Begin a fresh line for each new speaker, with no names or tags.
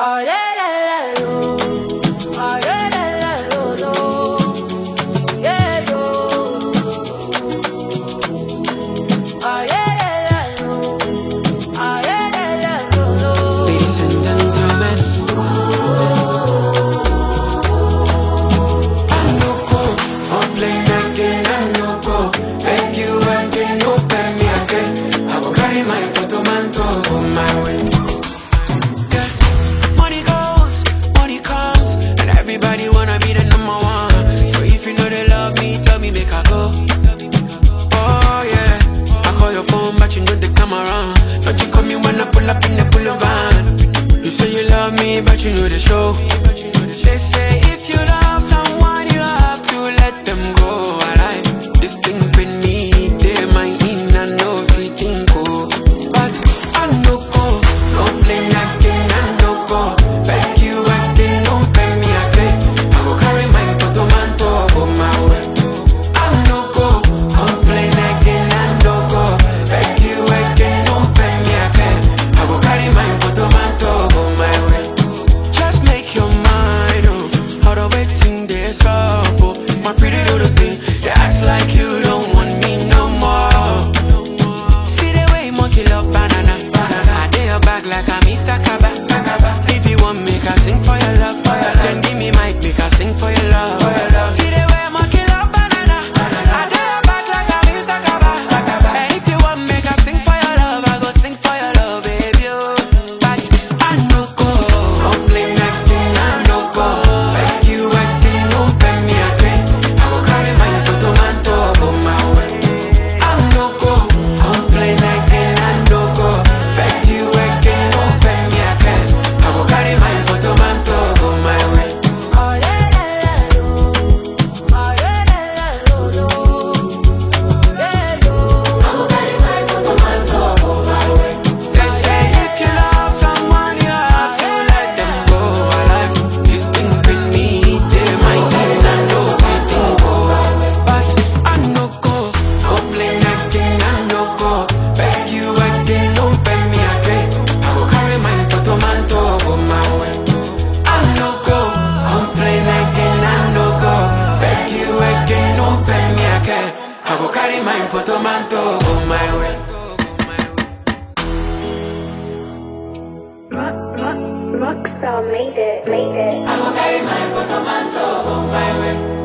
Oh, la, la, la, lo. Oh, la, la, la, lo, lo. Yeah, lo. Oh, yeah, la, la, lo. Oh, yeah, la, la, lo, lo.
Ladies and gentlemen, I no go, I'm playing again, I no go. Beg you again, open me again. I go carry my portmanteau on my way. Yeah. Money goes, money comes, and everybody wanna be the number one. So if you know they love me, tell me make I go. Oh yeah, I call your phone, but you know they come around. Don't you call me when I pull up in the boulevard? You say you love me, but you know the show. They say if you love someone, you have to let them go. I like this thing with me, they might in, I know if you think go. But I no go, no play again, I no go. Beg you again, don't pay me again. I go carry my portmanteau on my way. I no go, complain again, I no go. Beg you again, don't pay me again. I go carry my portmanteau on my way. Just make your mind up, how the waiting days up, oh. My pretty little thing, they act like you don't want me no more. See the way monkey love banana, banana. I dare your back like I'm Mr. Kaba, Sakaba. If you want me, I sing for your love, then give me mic, make I sing for your love. See the way monkey love banana, banana. I dare your back like I'm Mr. Kaba, Sakaba. And if you want me, I sing for your love, I go sing for your love, baby. Oh. But I no go, complain again, I no go. Beg you again, don't pay me again. I go carry my portmanteau on my way. I no go, complain again, I no go. Beg you again, don't pay me again. I go carry my portmanteau on my way.
Oh, la, la, la, lo. Oh, yeah, la, la, lo, lo. Yeah, lo. I go carry my portmanteau on my way.
They say if you love someone, you have to let them go. I like this thing with me, they might think I know they think go. But I no go, complain again, I no go. Beg you again, don't pay me again. I go carry my portmanteau on my way. I no go, complain again, I no go. Beg you again, don't pay me again. I go carry my portmanteau on my way.
Rockstar made it.
I go carry my portmanteau on my way.